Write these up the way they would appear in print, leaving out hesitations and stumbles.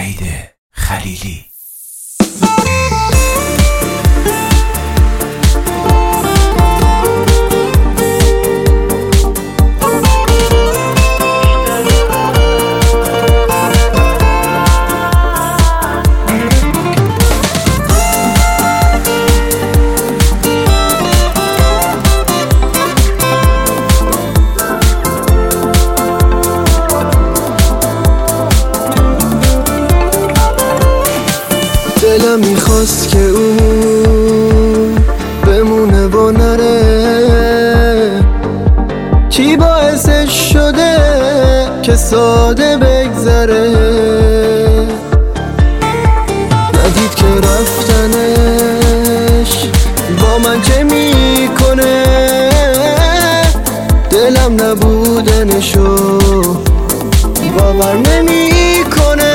وحید خلیلی. دلم میخواست که او بمونه و نره، چی باعثش شده که ساده بگذره، ندید که رفتنش با من چه میکنه، دلم نبودنشو باور نمیکنه.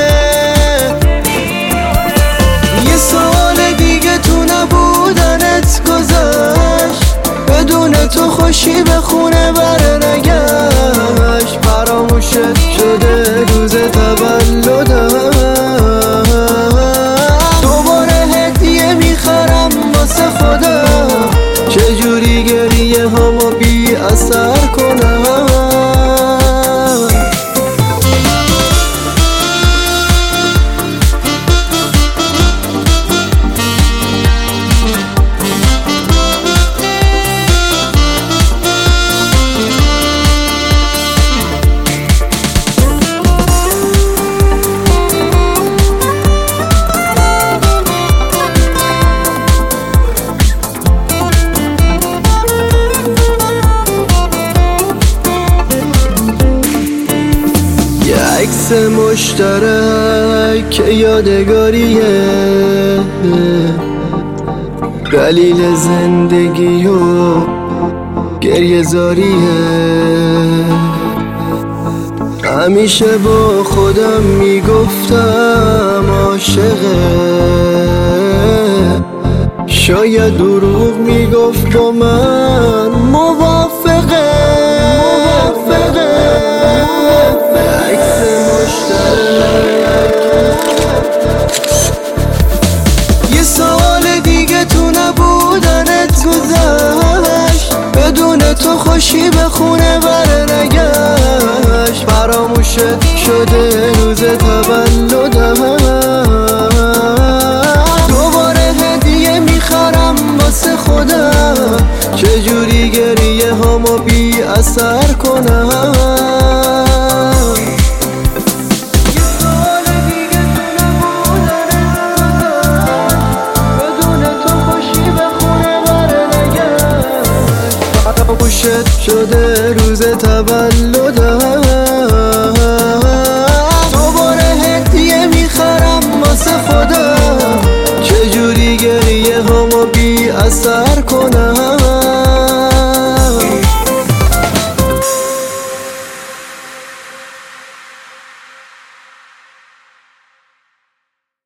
سال دیگه تو نبودنت گذشت، بدون تو خوشی به خونه بر نگشت، فراموشت شده روز تولدم، دوباره هدیه میخرم واسه خودم، چجوری گریه هامو بی اثر کنم. عکس مشترک که یادگاریه، دلیل زندگی و گریه زاریه، همیشه با خودم میگفتم عاشقه، شاید دروغ میگفت با من موافقه. یه سال دیگه تو نبودنت گذشت، بدون تو خوشی به خونه بر نگشت، فراموشت شده روز تولدم، دوباره هدیه میخرم واسه خودم، چجوری گریه هامو بی اثر کنم. فراموشت شده روز تولدم،